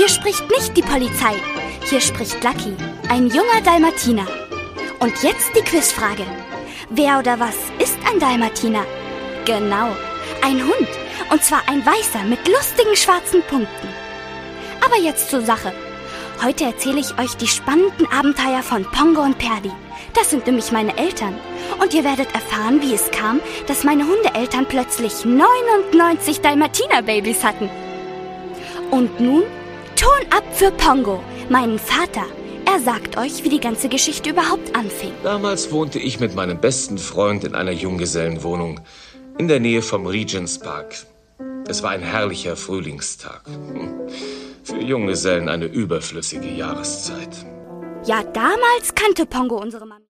Hier spricht nicht die Polizei. Hier spricht Lucky, ein junger Dalmatiner. Und jetzt die Quizfrage. Wer oder was ist ein Dalmatiner? Genau, ein Hund. Und zwar ein weißer mit lustigen schwarzen Punkten. Aber jetzt zur Sache. Heute erzähle ich euch die spannenden Abenteuer von Pongo und Perdi. Das sind nämlich meine Eltern. Und ihr werdet erfahren, wie es kam, dass meine Hundeeltern plötzlich 99 Dalmatiner-Babys hatten. Und nun Ton ab für Pongo, meinen Vater. Er sagt euch, wie die ganze Geschichte überhaupt anfing. Damals wohnte ich mit meinem besten Freund in einer Junggesellenwohnung in der Nähe vom Regents Park. Es war ein herrlicher Frühlingstag. Für Junggesellen eine überflüssige Jahreszeit. Ja, damals kannte Pongo unsere Mama.